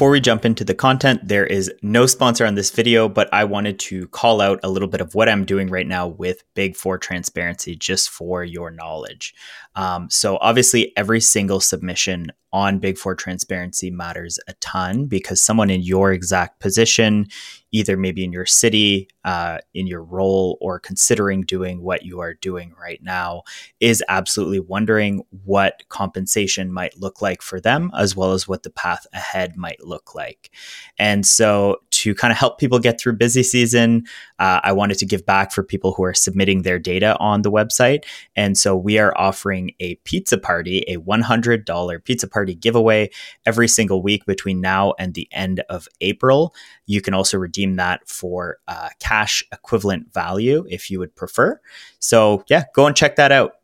Before we jump into the content, there is no sponsor on this video, but I wanted to call out a little bit of what I'm doing right now with Big Four Transparency, just for your knowledge. So obviously, every single submission on Big Four Transparency matters a ton, because someone in your exact position, either maybe in your city, in your role, or considering doing what you are doing right now, is absolutely wondering what compensation might look like for them, as well as what the path ahead might look like. And so to kind of help people get through busy season, I wanted to give back for people who are submitting their data on the website. And so we are offering a pizza party, a $100 pizza party giveaway every single week between now and the end of April. You can also redeem that for cash equivalent value if you would prefer. So yeah, go and check that out.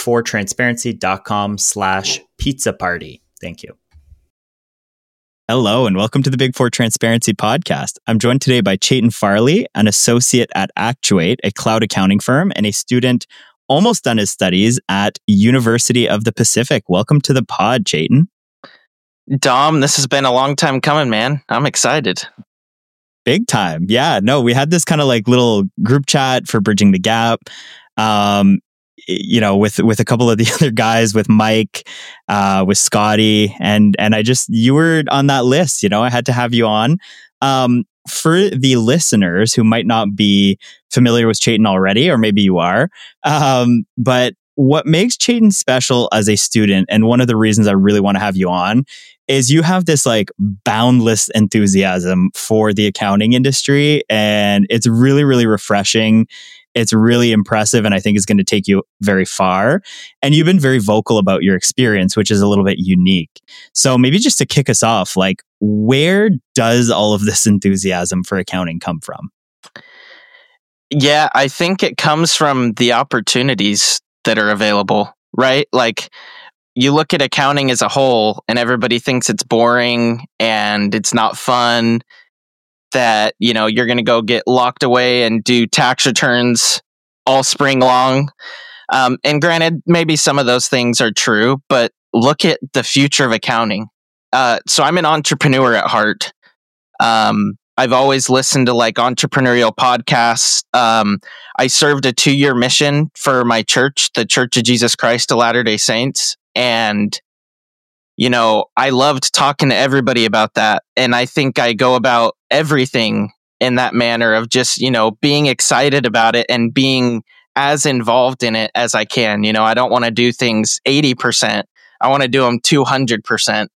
big4transparency.com/pizza party. Thank you. Hello, and welcome to the Big Four Transparency podcast. I'm joined today by Chetan Farley, an associate at Actuate, a cloud accounting firm, and a student almost done his studies at University of the Pacific. Welcome to the pod, Chetan. Dom, this has been a long time coming, man. I'm excited. Big time. Yeah, no, we had this kind of like little group chat for Bridging the Gap. With a couple of the other guys, with Mike, with Scotty, and you were on that list. I had to have you on. For the listeners who might not be familiar with Chetan already, or maybe you are, but what makes Chetan special as a student, and one of the reasons I really want to have you on, is you have this like boundless enthusiasm for the accounting industry, and it's really, really refreshing. It's really impressive, and I think it's going to take you very far. And you've been very vocal about your experience, which is a little bit unique. So maybe just to kick us off, like, where does all of this enthusiasm for accounting come from? Yeah, I think it comes from the opportunities that are available, right? Like, you look at accounting as a whole, and everybody thinks it's boring and it's not fun, that, you're going to go get locked away and do tax returns all spring long. And granted, maybe some of those things are true, but look at the future of accounting. So I'm an entrepreneur at heart. I've always listened to like entrepreneurial podcasts. I served a 2-year mission for my church, the Church of Jesus Christ of Latter-day Saints. And I loved talking to everybody about that. And I think I go about everything in that manner of just, being excited about it and being as involved in it as I can. I don't want to do things 80%. I want to do them 200%.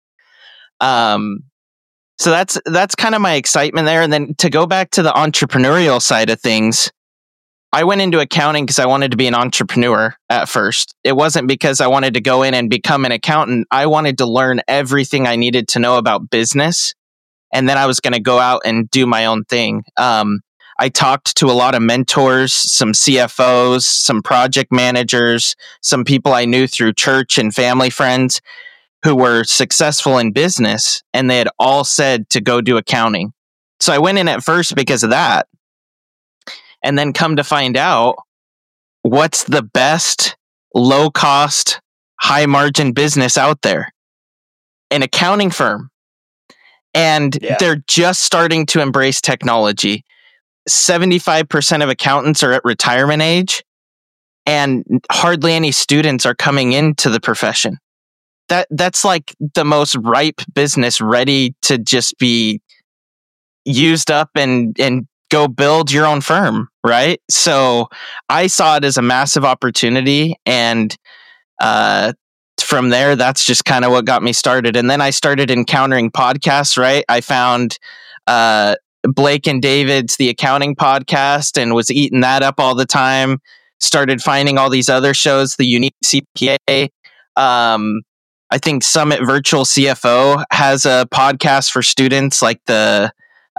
So that's kind of my excitement there. And then to go back to the entrepreneurial side of things, I went into accounting because I wanted to be an entrepreneur at first. It wasn't because I wanted to go in and become an accountant. I wanted to learn everything I needed to know about business. And then I was going to go out and do my own thing. I talked to a lot of mentors, some CFOs, some project managers, some people I knew through church and family friends who were successful in business. And they had all said to go do accounting. So I went in at first because of that. And then come to find out, what's the best low cost, high margin business out there? An accounting firm. And they're just starting to embrace technology. 75% of accountants are at retirement age, and hardly any students are coming into the profession. That's like the most ripe business, ready to just be used up and go build your own firm, right? So I saw it as a massive opportunity, and from there, that's just kind of what got me started. And then I started encountering podcasts, right? I found Blake and David's The Accounting Podcast and was eating that up all the time. Started finding all these other shows, the Unique CPA. I think Summit Virtual CFO has a podcast for students, like the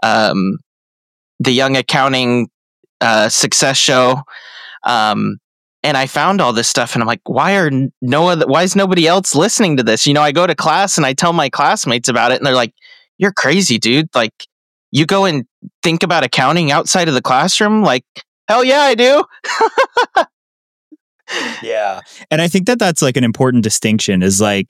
Young Accounting Success Show. And I found all this stuff, and I'm like, why is nobody else listening to this? I go to class and I tell my classmates about it, and they're like, you're crazy, dude. Like, you go and think about accounting outside of the classroom? Like, hell yeah, I do. Yeah. And I think that's like an important distinction, is like,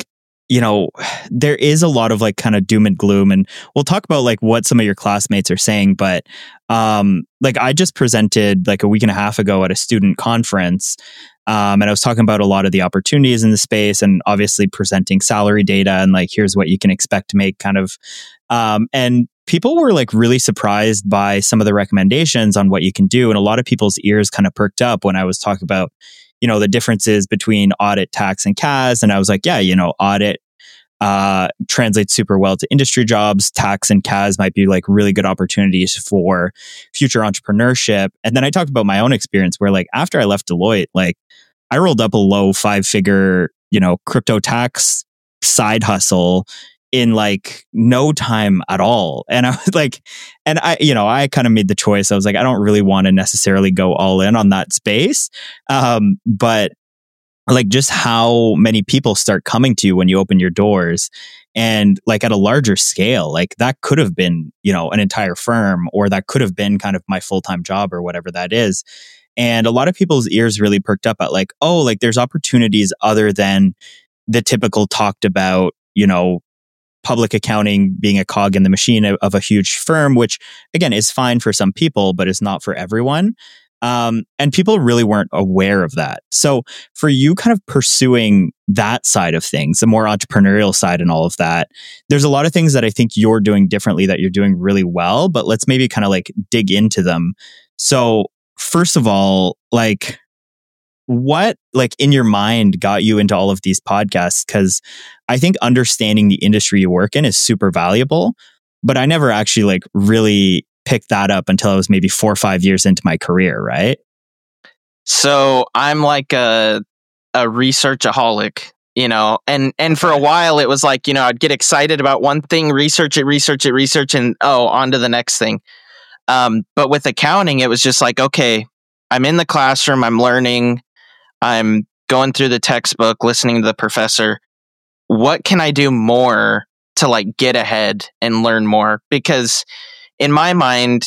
there is a lot of like kind of doom and gloom, and we'll talk about like what some of your classmates are saying. But like I just presented like a week and a half ago at a student conference. And I was talking about a lot of the opportunities in the space and obviously presenting salary data and like, here's what you can expect to make kind of. And people were like really surprised by some of the recommendations on what you can do. And a lot of people's ears kind of perked up when I was talking about, the differences between audit, tax, and CAS. And I was like, yeah, audit translates super well to industry jobs. Tax and CAS might be like really good opportunities for future entrepreneurship. And then I talked about my own experience where like after I left Deloitte, like I rolled up a low 5-figure, crypto tax side hustle in like no time at all. And I was like, and I kind of made the choice. I was like, I don't really want to necessarily go all in on that space. But like just how many people start coming to you when you open your doors, and like at a larger scale, like that could have been, an entire firm, or that could have been kind of my full-time job or whatever that is. And a lot of people's ears really perked up at like, oh, like there's opportunities other than the typical talked about, public accounting being a cog in the machine of a huge firm, which again is fine for some people, but is not for everyone. And people really weren't aware of that. So for you kind of pursuing that side of things, the more entrepreneurial side and all of that, there's a lot of things that I think you're doing differently that you're doing really well, but let's maybe kind of like dig into them. So first of all, like what like in your mind got you into all of these podcasts? Because I think understanding the industry you work in is super valuable, but I never actually like really picked that up until I was maybe 4 or 5 years into my career, right? So I'm like a researchaholic, and for a while it was like, I'd get excited about one thing, research it, and on to the next thing. But with accounting, it was just like, okay, I'm in the classroom, I'm learning, I'm going through the textbook, listening to the professor. What can I do more to like get ahead and learn more? Because in my mind,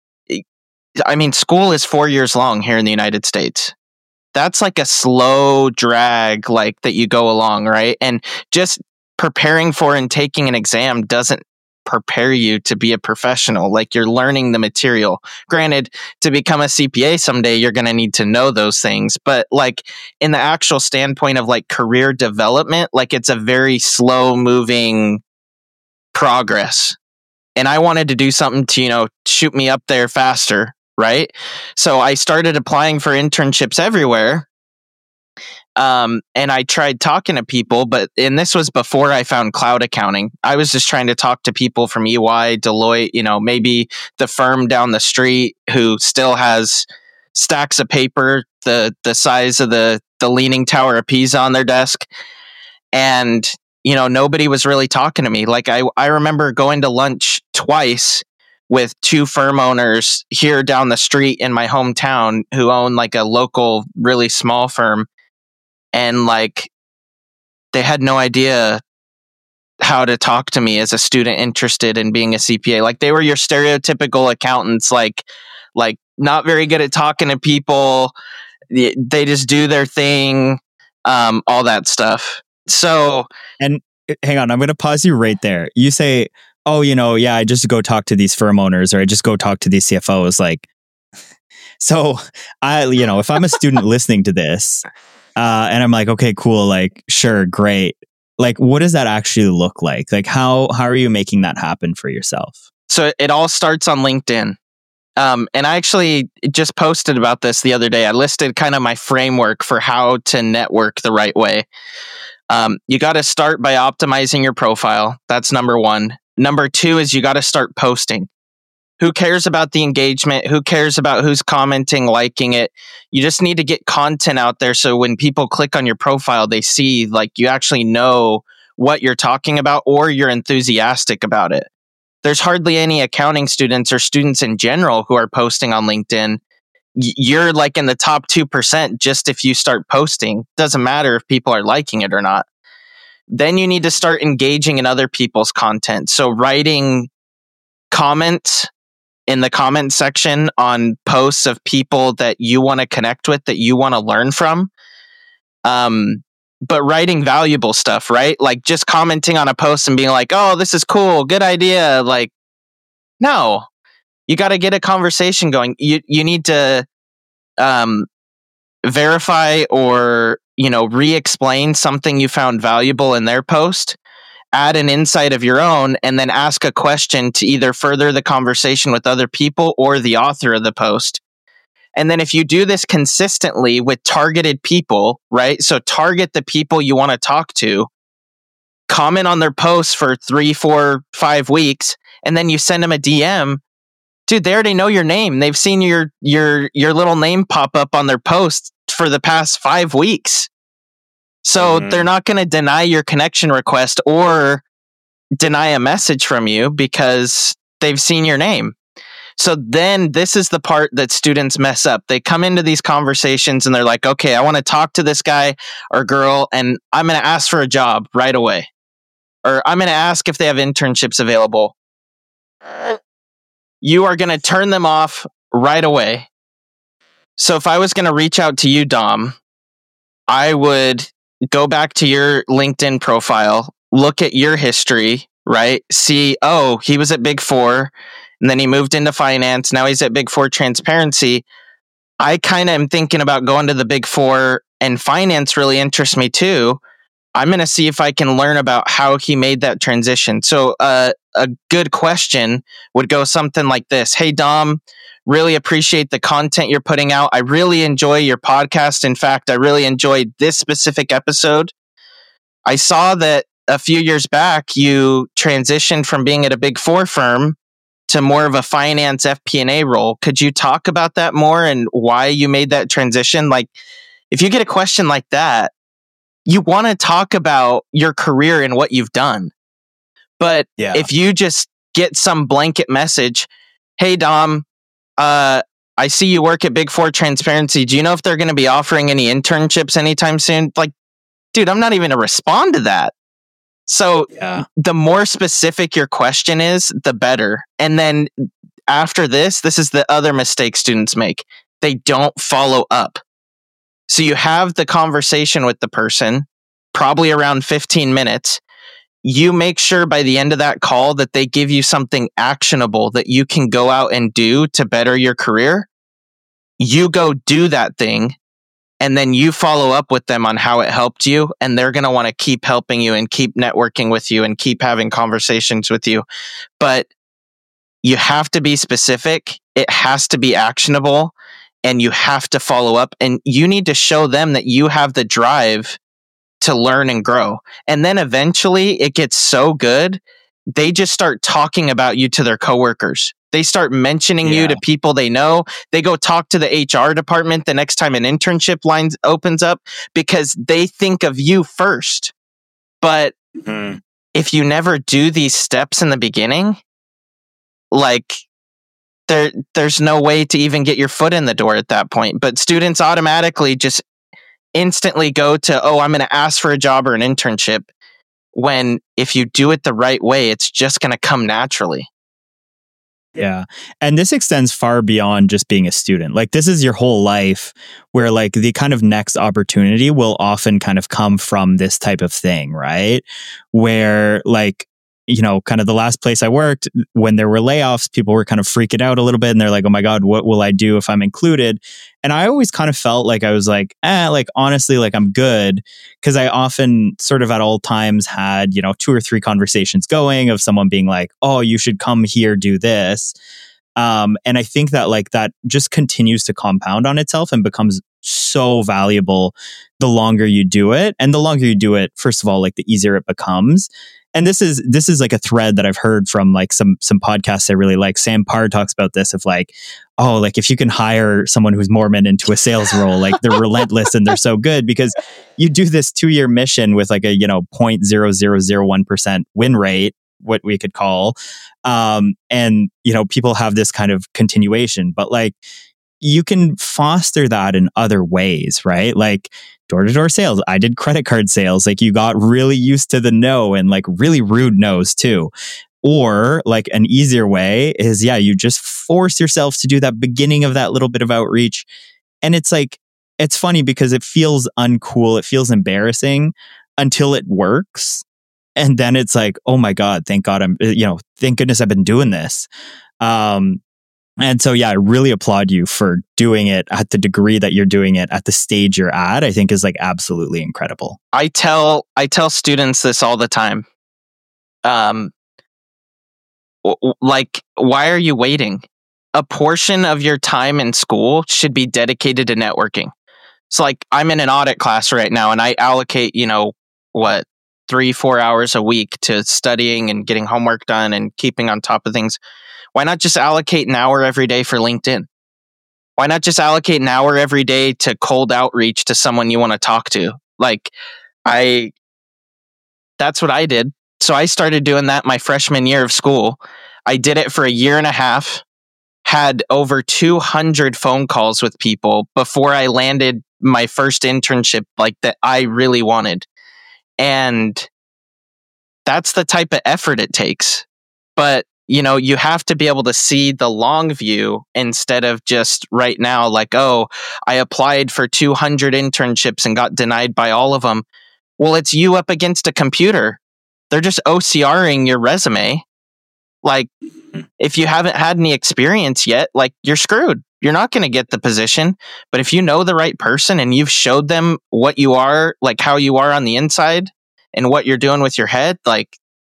I mean, school is 4 years long here in the United States. That's like a slow drag, like that you go along, right? And just preparing for and taking an exam doesn't prepare you to be a professional. Like you're learning the material. Granted, to become a CPA someday, you're going to need to know those things. But like in the actual standpoint of like career development, like it's a very slow moving progress. And I wanted to do something to, shoot me up there faster, right? So I started applying for internships everywhere. And I tried talking to people, and this was before I found cloud accounting. I was just trying to talk to people from EY, Deloitte, maybe the firm down the street who still has stacks of paper, the size of the Leaning Tower of Pisa on their desk. And, nobody was really talking to me. Like I remember going to lunch twice with 2 firm owners here down the street in my hometown who own like a local, really small firm. And like, they had no idea how to talk to me as a student interested in being a CPA. Like they were your stereotypical accountants, like not very good at talking to people. They just do their thing, all that stuff. So, and hang on, I'm going to pause you right there. You say, oh, yeah, I just go talk to these firm owners, or I just go talk to these CFOs. Like, so if I'm a student listening to this, and I'm like, okay, cool. Like, sure. Great. Like, what does that actually look like? Like, how are you making that happen for yourself? So it all starts on LinkedIn. And I actually just posted about this the other day. I listed kind of my framework for how to network the right way. You got to start by optimizing your profile. That's number 1. Number 2 is you got to start posting. Who cares about the engagement? Who cares about who's commenting, liking it? You just need to get content out there so when people click on your profile, they see like you actually know what you're talking about or you're enthusiastic about it. There's hardly any accounting students or students in general who are posting on LinkedIn. You're like in the top 2% just if you start posting. Doesn't matter if people are liking it or not. Then you need to start engaging in other people's content. So writing comments in the comment section on posts of people that you want to connect with, that you want to learn from. but writing valuable stuff, right? Like just commenting on a post and being like, oh, this is cool, good idea. Like, no, you got to get a conversation going. You need to verify or, re-explain something you found valuable in their post, add an insight of your own, and then ask a question to either further the conversation with other people or the author of the post. And then if you do this consistently with targeted people, right? So target the people you want to talk to, comment on their posts for 3, 4, 5 weeks, and then you send them a DM. Dude, they already know your name. They've seen your little name pop up on their posts for the past 5 weeks. So they're not going to deny your connection request or deny a message from you because they've seen your name. So then this is the part that students mess up. They come into these conversations and they're like, okay, I want to talk to this guy or girl and I'm going to ask for a job right away. Or I'm going to ask if they have internships available. You are going to turn them off right away. So if I was going to reach out to you, Dom, I would go back to your LinkedIn profile, look at your history, right? See, oh, he was at Big Four. And then he moved into finance. Now he's at Big Four Transparency. I kind of am thinking about going to the Big Four, and finance really interests me too. I'm going to see if I can learn about how he made that transition. So a good question would go something like this. Hey, Dom, really appreciate the content you're putting out. I really enjoy your podcast. In fact, I really enjoyed this specific episode. I saw that a few years back, you transitioned from being at a Big Four firm to more of a finance FP&A role. Could you talk about that more and why you made that transition? Like, if you get a question like that, you want to talk about your career and what you've done. But if you just get some blanket message, hey, Dom, I see you work at Big Four Transparency. Do you know if they're going to be offering any internships anytime soon? Like, dude, I'm not even going to respond to that. So the more specific your question is, the better. And then after this is the other mistake students make. They don't follow up. So you have the conversation with the person, probably around 15 minutes. You make sure by the end of that call that they give you something actionable that you can go out and do to better your career. You go do that thing. And then you follow up with them on how it helped you. And they're going to want to keep helping you and keep networking with you and keep having conversations with you. But you have to be specific. It has to be actionable. And you have to follow up. And you need to show them that you have the drive to learn and grow. And then eventually it gets so good, they just start talking about you to their coworkers. They start mentioning you to people they know. They go talk to the HR department the next time an internship line opens up because they think of you first. But if you never do these steps in the beginning, like there's no way to even get your foot in the door at that point. But students automatically just instantly go to, oh, I'm going to ask for a job or an internship. When if you do it the right way, it's just going to come naturally. Yeah. And this extends far beyond just being a student. Like this is your whole life where like the kind of next opportunity will often kind of come from this type of thing, right? Where like, kind of the last place I worked, when there were layoffs, people were kind of freaking out a little bit and they're like, oh my God, what will I do if I'm included? And I always kind of felt like I was like, honestly, like I'm good. Cause I often sort of at all times had, 2 or 3 conversations going of someone being like, oh, you should come here, do this. And I think that like that just continues to compound on itself and becomes so valuable the longer you do it. And the longer you do it, first of all, like the easier it becomes. And this is like a thread that I've heard from like some podcasts I really like. Sam Parr talks about this of like, oh, like if you can hire someone who's Mormon into a sales role, like they're relentless and they're so good because you do this 2-year mission with like a, 0.0001% win rate, what we could call. And, people have this kind of continuation, but like you can foster that in other ways, right? Like door-to-door sales. I did credit card sales. Like you got really used to the no and like really rude no's too. Or like an easier way is, you just force yourself to do that beginning of that little bit of outreach. And it's like, it's funny because it feels uncool. It feels embarrassing until it works. And then it's like, oh my God, thank God thank goodness I've been doing this. And so, yeah, I really applaud you for doing it at the degree that you're doing it at the stage you're at. I think is like absolutely incredible. I tell students this all the time. Like, why are you waiting? A portion of your time in school should be dedicated to networking. So like, I'm in an audit class right now and I allocate, 3-4 hours a week to studying and getting homework done and keeping on top of things. Why not just allocate an hour every day for LinkedIn? Why not just allocate an hour every day to cold outreach to someone you want to talk to? Like, that's what I did. So I started doing that my freshman year of school. I did it for a year and a half, had over 200 phone calls with people before I landed my first internship, like that I really wanted. And that's the type of effort it takes. But, you have to be able to see the long view instead of just right now, like, oh, I applied for 200 internships and got denied by all of them. Well, it's you up against a computer. They're just OCRing your resume. Like, if you haven't had any experience yet, like, you're screwed. You're not going to get the position. But if you know the right person and you've showed them what you are, like how you are on the inside and what you're doing with your head, like,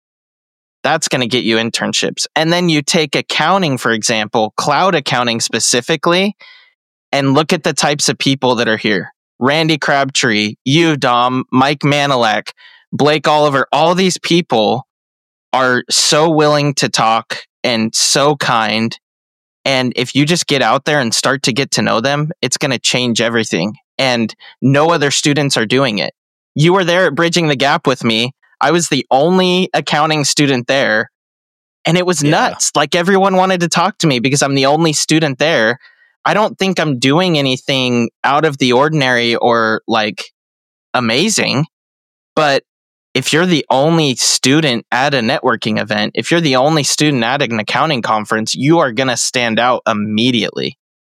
that's going to get you internships. And then you take accounting, for example, cloud accounting specifically, and look at the types of people that are here. Randy Crabtree, you, Dom, Mike Manilek, Blake Oliver, all these people are so willing to talk and so kind. And if you just get out there and start to get to know them, it's going to change everything. And no other students are doing it. You were there at Bridging the Gap with me. I was the only accounting student there. And it was nuts. Like, everyone wanted to talk to me because I'm the only student there. I don't think I'm doing anything out of the ordinary or like amazing. But if you're the only student at a networking event, if you're the only student at an accounting conference, you are going to stand out immediately.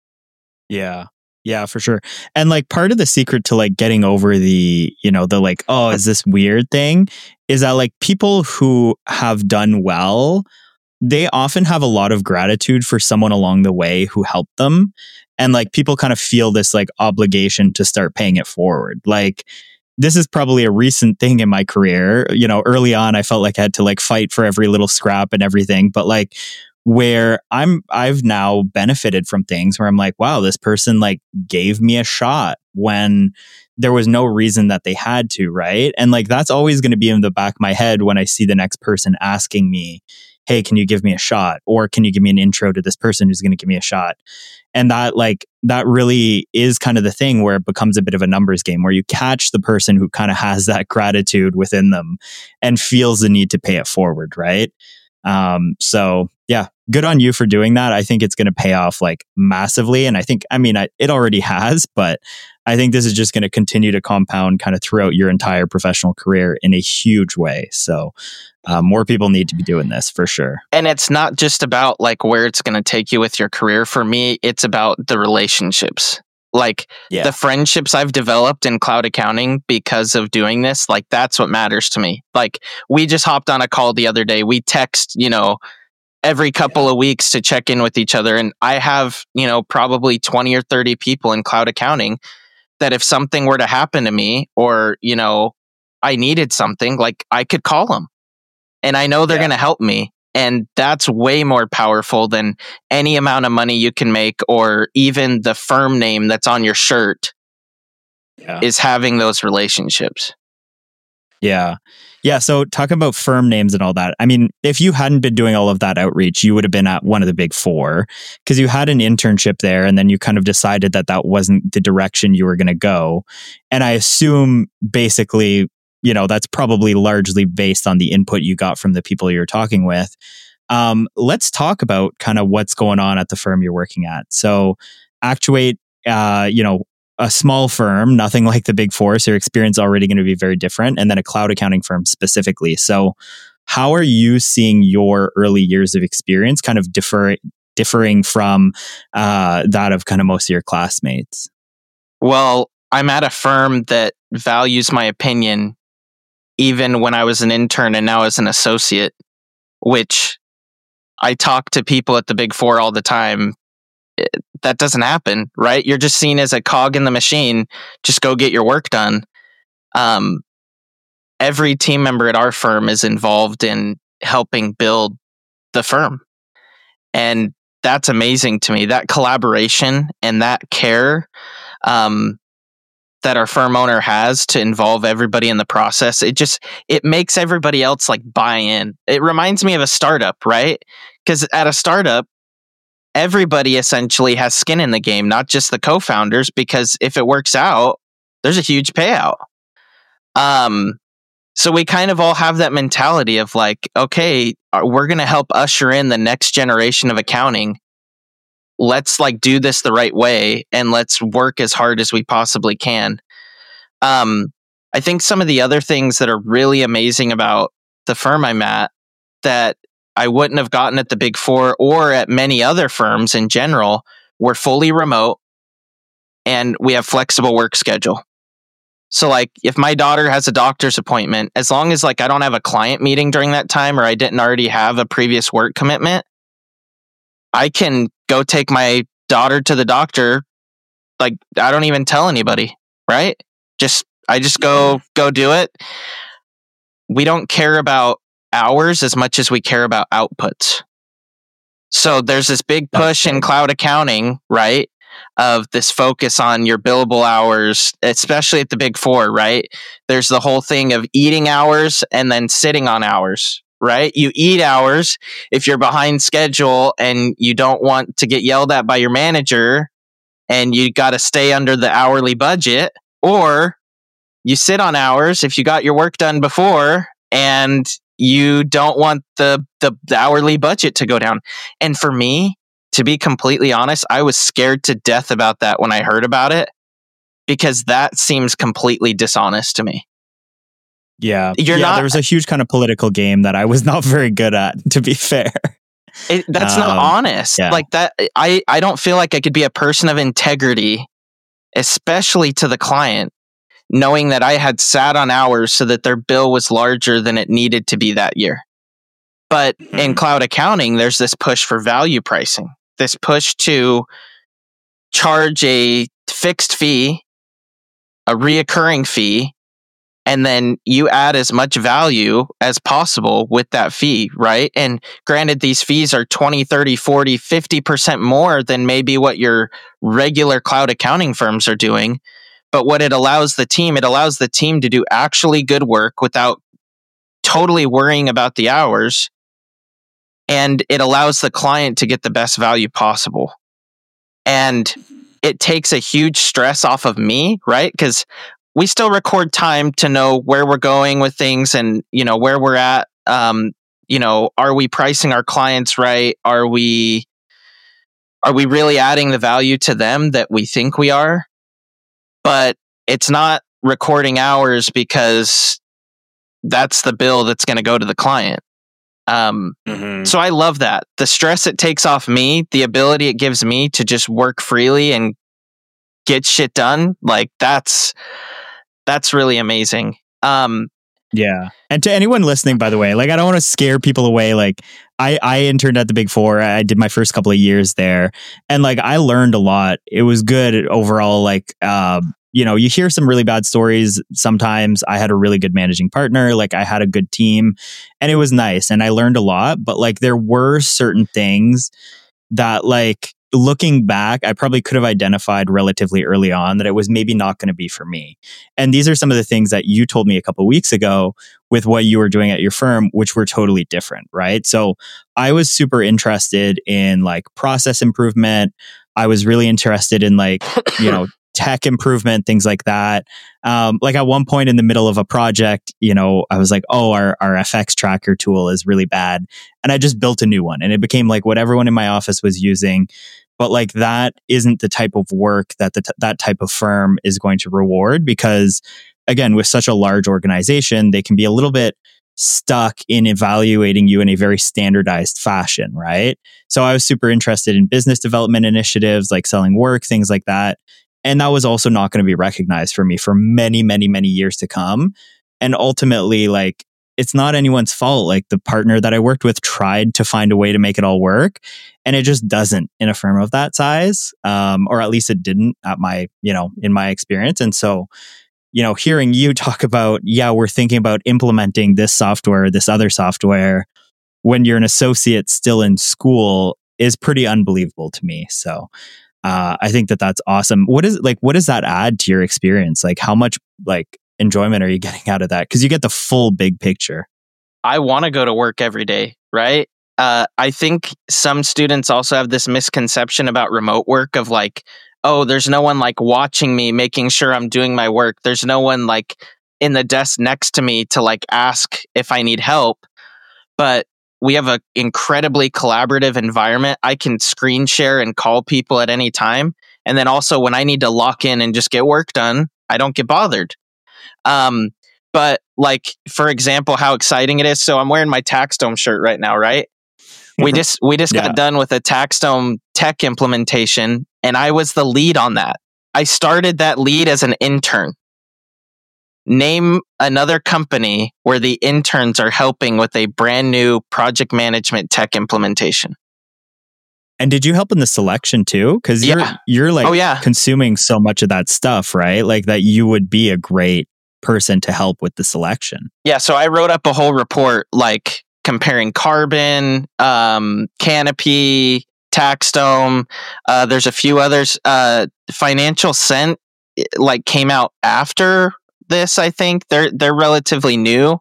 Yeah, for sure. And like, part of the secret to like getting over the like, oh, is this weird thing, is that like people who have done well, they often have a lot of gratitude for someone along the way who helped them. And like, people kind of feel this like obligation to start paying it forward. Like, this is probably a recent thing in my career. Early on, I felt like I had to like fight for every little scrap and everything. But like, where I've now benefited from things where I'm like, wow, this person like gave me a shot when there was no reason that they had to, right? And like, that's always going to be in the back of my head when I see the next person asking me, hey, can you give me a shot? Or can you give me an intro to this person who's going to give me a shot? And that really is kind of the thing where it becomes a bit of a numbers game, where you catch the person who kind of has that gratitude within them and feels the need to pay it forward, right? So yeah, good on you for doing that. I think it's going to pay off like massively. And it already has, but I think this is just going to continue to compound kind of throughout your entire professional career in a huge way. So more people need to be doing this for sure. And it's not just about like where it's going to take you with your career. For me, it's about the relationships. Like, the friendships I've developed in cloud accounting because of doing this, like, that's what matters to me. Like, we just hopped on a call the other day. We text, every couple of weeks to check in with each other. And I have, probably 20 or 30 people in cloud accounting that if something were to happen to me or, I needed something, like, I could call them and I know they're going to help me. And that's way more powerful than any amount of money you can make, or even the firm name that's on your shirt, is having those relationships. Yeah. So talking about firm names and all that, I mean, if you hadn't been doing all of that outreach, you would have been at one of the big four because you had an internship there and then you kind of decided that that wasn't the direction you were going to go. And I assume basically, that's probably largely based on the input you got from the people you're talking with. Let's talk about kind of what's going on at the firm you're working at. So Actuate, a small firm, nothing like the big four, so your experience already going to be very different, and then a cloud accounting firm specifically. So how are you seeing your early years of experience kind of differing from that of kind of most of your classmates? Well, I'm at a firm that values my opinion even when I was an intern and now as an associate, which I talk to people at the Big Four all the time. That doesn't happen, right? You're just seen as a cog in the machine. Just go get your work done. Every team member at our firm is involved in helping build the firm. And that's amazing to me. That collaboration and that care that our firm owner has to involve everybody in the process, it makes everybody else like buy in. It reminds me of a startup, right? Because at a startup, everybody essentially has skin in the game, not just the co-founders, because if it works out, there's a huge payout. So we kind of all have that mentality of like, okay, we're going to help usher in the next generation of accounting. Let's like do this the right way and let's work as hard as we possibly can. I think some of the other things that are really amazing about the firm I'm at that I wouldn't have gotten at the Big Four or at many other firms in general, we're fully remote and we have flexible work schedule. So like if my daughter has a doctor's appointment, as long as like I don't have a client meeting during that time or I didn't already have a previous work commitment, I can go take my daughter to the doctor. Like I don't even tell anybody, right? I just go do it. We don't care about hours as much as we care about outputs. So there's this big push in cloud accounting, right? Of this focus on your billable hours, especially at the Big Four, right? There's the whole thing of eating hours and then sitting on hours, right? You eat hours if you're behind schedule and you don't want to get yelled at by your manager and you got to stay under the hourly budget, or you sit on hours if you got your work done before and you don't want the hourly budget to go down. And for me, to be completely honest, I was scared to death about that when I heard about it, because that seems completely dishonest to me. Yeah. There was a huge kind of political game that I was not very good at, to be fair. That's not honest. Yeah. Like that, I don't feel like I could be a person of integrity, especially to the client, knowing that I had sat on hours so that their bill was larger than it needed to be that year. But in cloud accounting, there's this push for value pricing, this push to charge a fixed fee, a reoccurring fee, and then you add as much value as possible with that fee, right? And granted, these fees are 20, 30, 40, 50% more than maybe what your regular cloud accounting firms are doing. But what it allows the team to do actually good work without totally worrying about the hours. And it allows the client to get the best value possible. And it takes a huge stress off of me, right? Because we still record time to know where we're going with things and, where we're at. Are we pricing our clients right? Are we really adding the value to them that we think we are? But it's not recording hours because that's the bill that's going to go to the client. So I love that. The stress it takes off me, the ability it gives me to just work freely and get shit done. Like that's really amazing. Yeah. And to anyone listening, by the way, like I don't want to scare people away. Like I interned at the Big Four. I did my first couple of years there and like I learned a lot. It was good overall. Like, you hear some really bad stories. Sometimes I had a really good managing partner. Like I had a good team and it was nice and I learned a lot, but like there were certain things that like looking back, I probably could have identified relatively early on that it was maybe not going to be for me. And these are some of the things that you told me a couple of weeks ago with what you were doing at your firm, which were totally different, right? So I was super interested in like process improvement. I was really interested in like, tech improvement, things like that. Like at one point in the middle of a project, I was like, oh, our FX tracker tool is really bad. And I just built a new one and it became like what everyone in my office was using. But like that isn't the type of work that that type of firm is going to reward because again, with such a large organization, they can be a little bit stuck in evaluating you in a very standardized fashion, right? So I was super interested in business development initiatives like selling work, things like that. And that was also not going to be recognized for me for many, many, many years to come. And ultimately, like, it's not anyone's fault. Like, the partner that I worked with tried to find a way to make it all work, and it just doesn't in a firm of that size, or at least it didn't at my, in my experience. And so, hearing you talk about, we're thinking about implementing this software, this other software, when you're an associate still in school is pretty unbelievable to me. So I think that's awesome. What does that add to your experience? Like, how much enjoyment are you getting out of that? Because you get the full big picture. I want to go to work every day, right? I think some students also have this misconception about remote work of like, oh, there's no one like watching me, making sure I'm doing my work. There's no one like in the desk next to me to like ask if I need help. But we have an incredibly collaborative environment. I can screen share and call people at any time. And then also when I need to lock in and just get work done, I don't get bothered. But like, for example, how exciting it is. So I'm wearing my TaxDome shirt right now, right? We just got done with a TaxDome tech implementation, and I was the lead on that. I started that lead as an intern. Name another company where the interns are helping with a brand new project management tech implementation. And did you help in the selection too? Because you're like consuming so much of that stuff, right? Like that you would be a great person to help with the selection. Yeah. So I wrote up a whole report like comparing Carbon, Canopy, TaxDome. There's a few others. Financial Scent like came out after this. I think they're relatively new.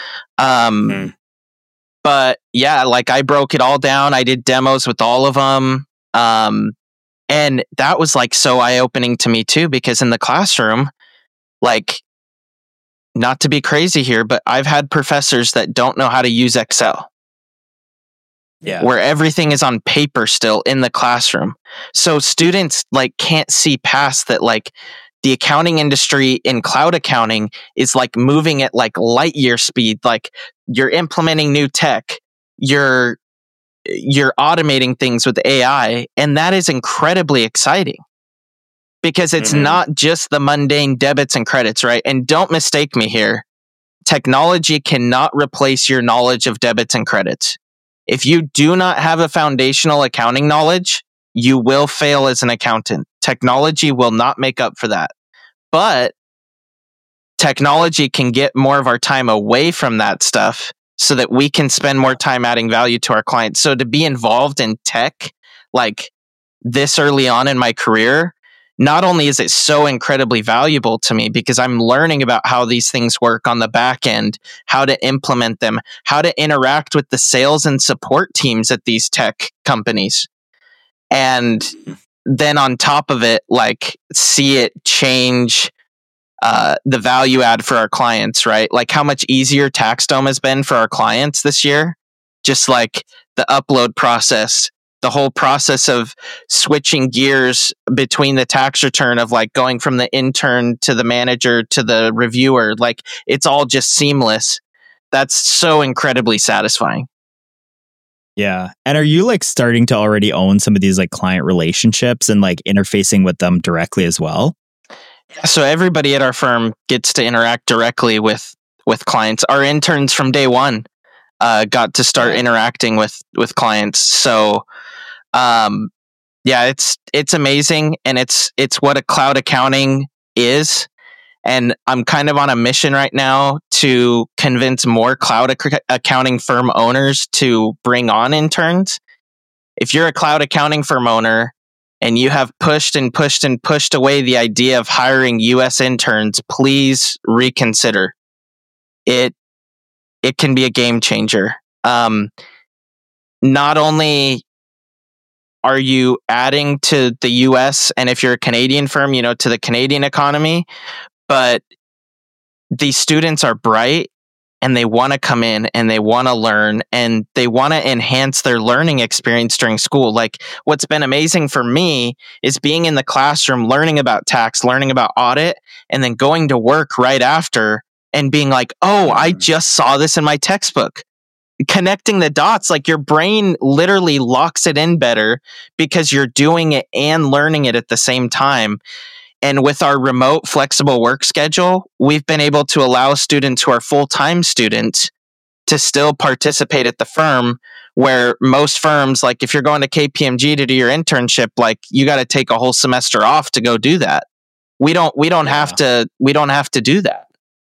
But yeah, like I broke it all down. I did demos with all of them. And that was like so eye-opening to me too, because in the classroom, like, not to be crazy here, but I've had professors that don't know how to use Excel. Yeah. Where everything is on paper still in the classroom. So students like can't see past that, like the accounting industry in cloud accounting is like moving at like light year speed. Like you're implementing new tech, you're automating things with AI, and that is incredibly exciting. Because it's not just the mundane debits and credits, right? And don't mistake me here. Technology cannot replace your knowledge of debits and credits. If you do not have a foundational accounting knowledge, you will fail as an accountant. Technology will not make up for that. But technology can get more of our time away from that stuff so that we can spend more time adding value to our clients. So to be involved in tech like this early on in my career, not only is it so incredibly valuable to me because I'm learning about how these things work on the back end, how to implement them, how to interact with the sales and support teams at these tech companies. And then on top of it, like see it change the value add for our clients, right? Like how much easier TaxDome has been for our clients this year. Just like the upload process, the whole process of switching gears between the tax return of like going from the intern to the manager to the reviewer, like it's all just seamless. That's so incredibly satisfying. Yeah. And are you like starting to already own some of these like client relationships and like interfacing with them directly as well? So everybody at our firm gets to interact directly with clients. Our interns from day one got to start interacting with clients. So it's amazing, and it's what a cloud accounting is. And I'm kind of on a mission right now to convince more cloud accounting firm owners to bring on interns. If you're a cloud accounting firm owner and you have pushed away the idea of hiring US interns, please reconsider. It can be a game changer. Not only are you adding to the US, and if you're a Canadian firm, to the Canadian economy, but these students are bright and they want to come in and they want to learn and they want to enhance their learning experience during school. Like what's been amazing for me is being in the classroom, learning about tax, learning about audit, and then going to work right after and being like, oh, I just saw this in my textbook. Connecting the dots, like your brain literally locks it in better because you're doing it and learning it at the same time. And with our remote flexible work schedule, we've been able to allow students who are full-time students to still participate at the firm, where most firms, like if you're going to KPMG to do your internship, like you got to take a whole semester off to go do that. We don't have to do that.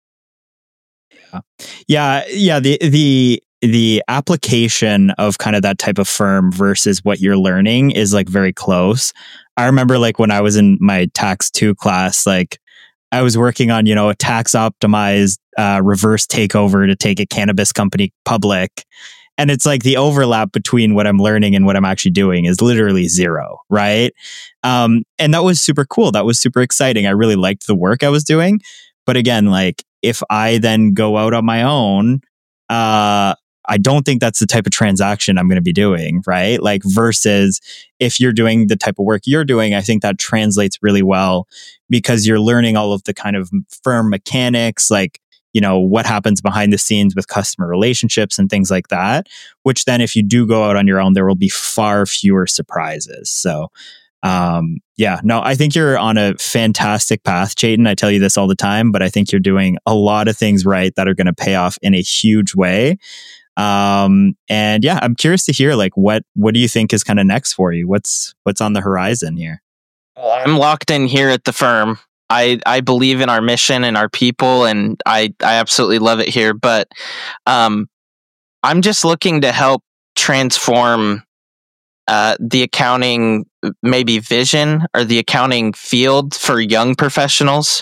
Yeah. The application of kind of that type of firm versus what you're learning is like very close. I remember like when I was in my tax 2 class, like I was working on, a tax optimized reverse takeover to take a cannabis company public. And it's like the overlap between what I'm learning and what I'm actually doing is literally zero, right? And that was super cool. That was super exciting. I really liked the work I was doing. But again, like if I then go out on my own, I don't think that's the type of transaction I'm going to be doing, right? Like versus if you're doing the type of work you're doing, I think that translates really well because you're learning all of the kind of firm mechanics, like, what happens behind the scenes with customer relationships and things like that, which then if you do go out on your own, there will be far fewer surprises. So, I think you're on a fantastic path, Chetan. I tell you this all the time, but I think you're doing a lot of things right that are going to pay off in a huge way. I'm curious to hear like what do you think is kind of next for you? What's on the horizon here? Well, I'm locked in here at the firm. I believe in our mission and our people, and I absolutely love it here. But I'm just looking to help transform the accounting maybe vision or the accounting field for young professionals.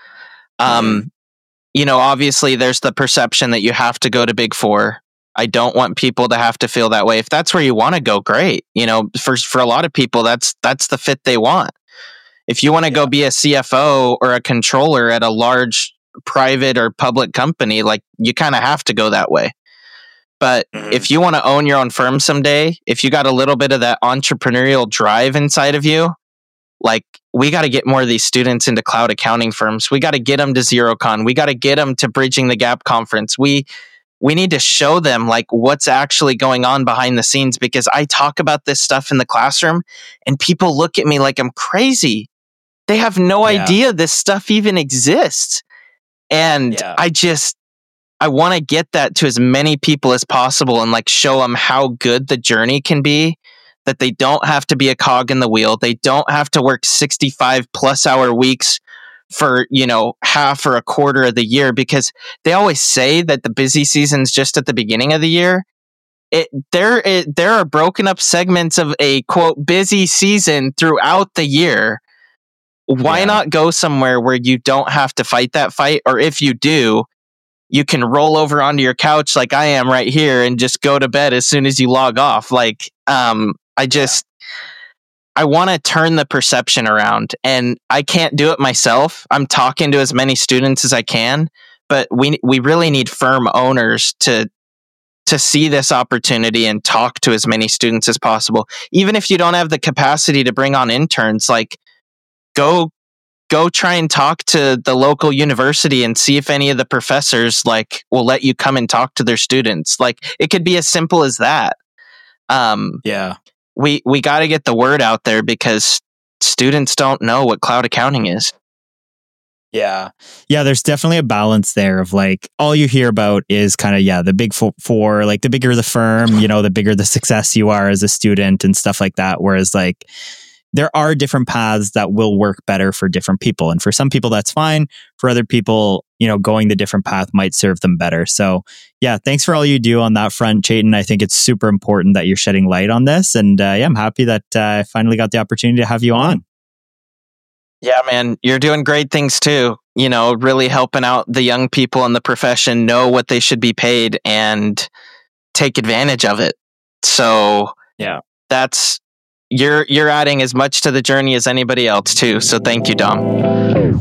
Obviously there's the perception that you have to go to Big Four. I don't want people to have to feel that way. If that's where you want to go, great. For a lot of people, that's the fit they want. If you want to go be a CFO or a controller at a large private or public company, like you kind of have to go that way. But if you want to own your own firm someday, if you got a little bit of that entrepreneurial drive inside of you, like we got to get more of these students into cloud accounting firms. We got to get them to Xerocon. We got to get them to Bridging the Gap conference. We need to show them like what's actually going on behind the scenes, because I talk about this stuff in the classroom and people look at me like I'm crazy. They have no idea this stuff even exists. And I want to get that to as many people as possible and like show them how good the journey can be, that they don't have to be a cog in the wheel. They don't have to work 65 plus hour weeks for, half or a quarter of the year, because they always say that the busy season's just at the beginning of the year. There are broken up segments of a quote busy season throughout the year. Why not go somewhere where you don't have to fight that fight? Or if you do, you can roll over onto your couch like I am right here and just go to bed as soon as you log off. Like, I want to turn the perception around, and I can't do it myself. I'm talking to as many students as I can, but we really need firm owners to see this opportunity and talk to as many students as possible. Even if you don't have the capacity to bring on interns, like go try and talk to the local university and see if any of the professors like will let you come and talk to their students. Like it could be as simple as that. We got to get the word out there because students don't know what cloud accounting is. Yeah, there's definitely a balance there of like all you hear about is kind of the big four, like the bigger the firm, the bigger the success you are as a student and stuff like that. Whereas like there are different paths that will work better for different people. And for some people, that's fine. For other people, going the different path might serve them better. So thanks for all you do on that front, Chetan. I think it's super important that you're shedding light on this. And I'm happy that I finally got the opportunity to have you on. Yeah, man, you're doing great things too. Really helping out the young people in the profession know what they should be paid and take advantage of it. So that's you're adding as much to the journey as anybody else too. So thank you, Dom.